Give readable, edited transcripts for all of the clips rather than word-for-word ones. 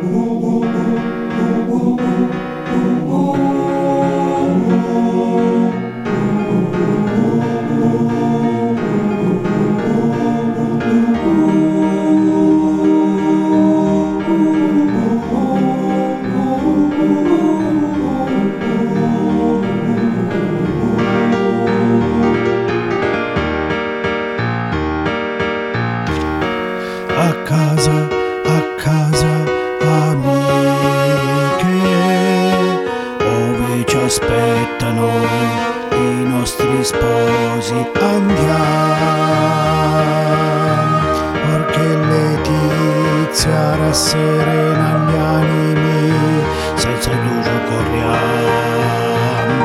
A casa, amiche, ove ci aspettano i nostri sposi, andiamo, perché Letizia rasserena gli animi, senza indugio corriamo.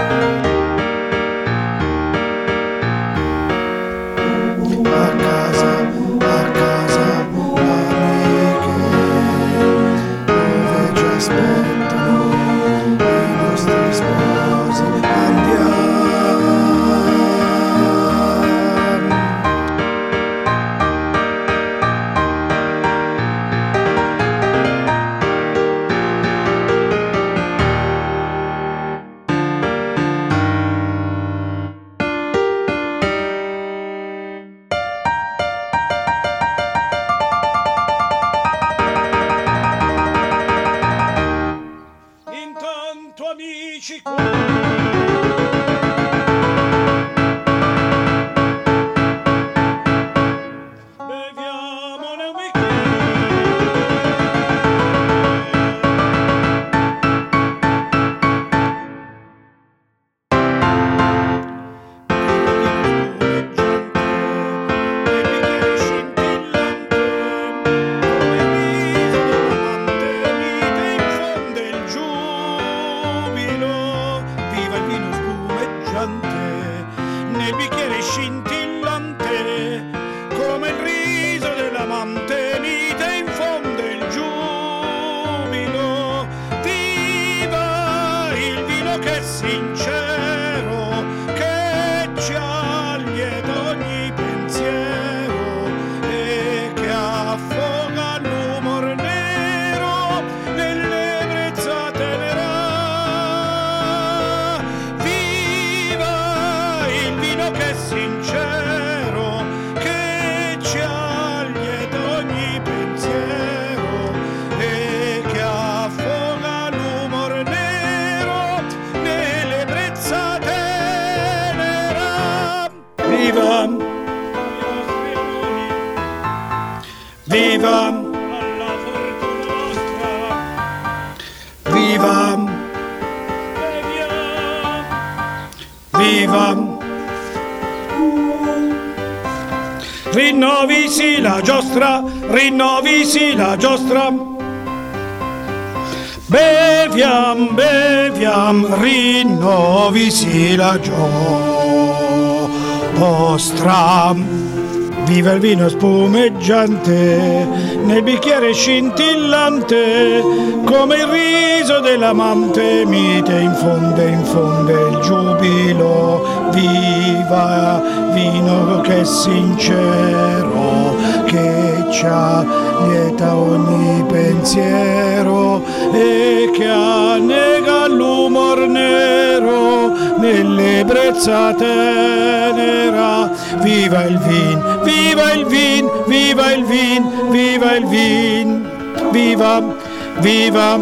A casa, aspettano i nostri sposi, andiamo. Amici, beviamone un nel bicchiere scintillante, come il riso dell'amante mite infonde il giubilo. Viva il vino che è sincero, che ci allieta ogni pensiero e che affoga l'umor nero nell'ebbrezza tenera. Che è sincero, che ci allieta ogni pensiero e che affoga l'umor nero nell'ebbrezza tenera. Viva, viva alla fortuna nostra, viva, viva. Rinnovisi la giostra, rinnovisi la giostra. Beviam, beviam, rinnovisi la giostra. Viva il vino spumeggiante nel bicchiere scintillante, come il riso dell'amante mite infonde il giubilo. Viva vino che è sincero, che ci allieta ogni pensiero e che annega l'umor nero nell'ebbrezza tenera. Viva il vin, viva il vin, viva il vin, viva il vin, viva, viva,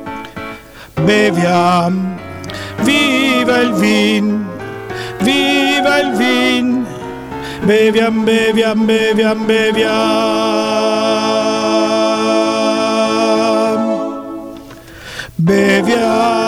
beviam, viva il vin, viva il vin, beviam, beviam, beviam, beviam, beviam.